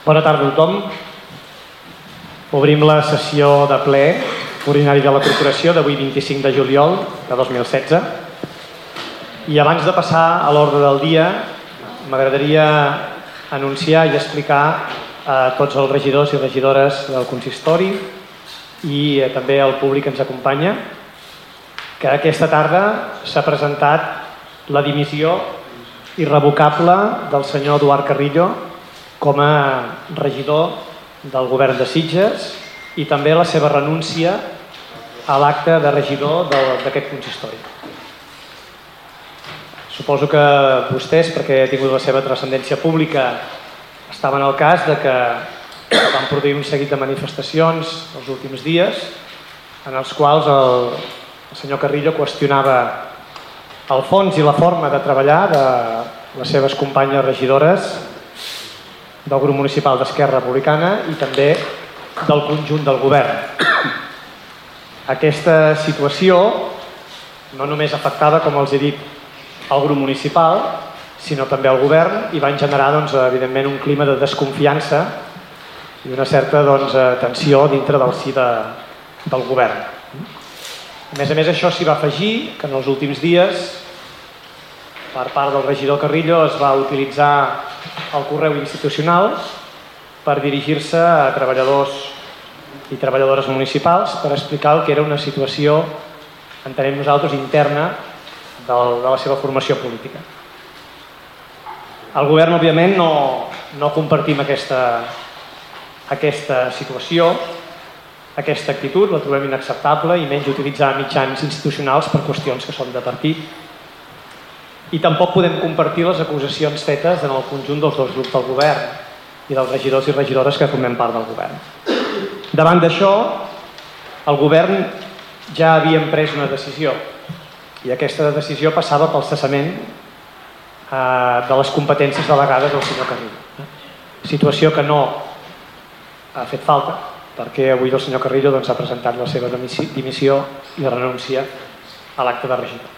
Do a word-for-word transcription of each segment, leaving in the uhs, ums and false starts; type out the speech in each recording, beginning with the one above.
Bona tarda a tothom. Obrim la sessió de ple ordinari de la Corporació d'avui vint-i-cinc de juliol de dos mil setze. I abans de passar a l'ordre del dia, m'agradaria anunciar i explicar a tots els regidors i regidores del consistori i també al públic que ens acompanya que aquesta tarda s'ha presentat la dimissió irrevocable del senyor Eduard Carrillo com a regidor del govern de Sitges i també la seva renúncia a l'acte de regidor d'aquest consistori. Suposo que vostès, perquè ha tingut la seva transcendència pública, estaven al cas de que van produir un seguit de manifestacions els últims dies en els quals el, el senyor Carrillo qüestionava el fons i la forma de treballar de les seves companyes regidores del grup municipal d'Esquerra Republicana i també del conjunt del govern. Aquesta situació no només afectava, com els he dit, el grup municipal, sinó també el govern i van generar, doncs, evidentment, un clima de desconfiança i una certa doncs, tensió dintre del si de, del govern. A més a més, això s'hi va afegir que en els últims dies, per part del regidor Carrillo, es va utilitzar el correu institucional per dirigir-se a treballadors i treballadores municipals per explicar el que era una situació, entenem nosaltres, interna del, de la seva formació política. El govern, òbviament, no, no compartim aquesta, aquesta situació, aquesta actitud, la trobem inacceptable i menys utilitzar mitjans institucionals per qüestions que són de partit. I tampoc podem compartir les acusacions fetes en el conjunt dels dos grups del govern i dels regidors i regidores que formem part del govern. Davant d'això, el govern ja havia pres una decisió i aquesta decisió passava pel cessament eh, de les competències delegades del senyor Carrillo. Situació que no ha fet falta perquè avui el senyor Carrillo doncs, ha presentat la seva dimissió i renúncia a l'acte de regidor.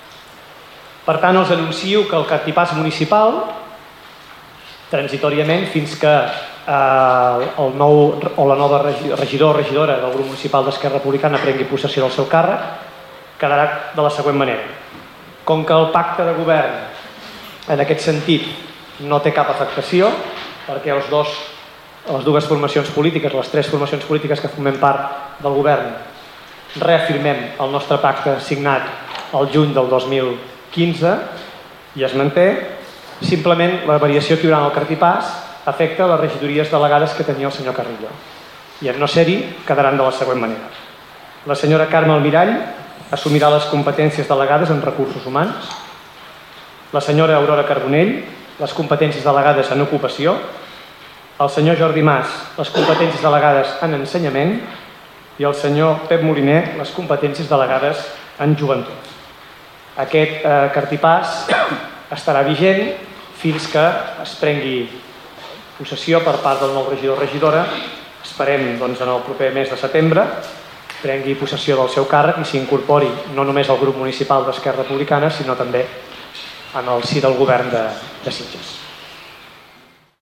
Per tant, els anuncio que el cartipàs municipal, transitoriament, fins que eh, el nou o la nova regidor o regidora del grup municipal d'Esquerra Republicana prengui possessió del seu càrrec, quedarà de la següent manera. Com que el pacte de govern, en aquest sentit, no té cap afectació, perquè els dos, les dues formacions polítiques, les tres formacions polítiques que formem part del govern, reafirmem el nostre pacte signat el juny del dos mil quinze i es manté, simplement la variació que hi haurà en el cartipàs afecta les regidories delegades que tenia el senyor Carrillo i en no ser-hi quedaran de la següent manera. La senyora Carme Almirall assumirà les competències delegades en recursos humans, la senyora Aurora Carbonell les competències delegades en ocupació, el senyor Jordi Mas les competències delegades en ensenyament i el senyor Pep Moliner les competències delegades en joventut. Aquest eh, cartipàs estarà vigent fins que es prengui possessió per part del nou regidor o regidora, esperem doncs, en el proper mes de setembre, prengui possessió del seu càrrec i s'incorpori no només al grup municipal d'Esquerra Republicana, sinó també en el si del govern de, de Sitges.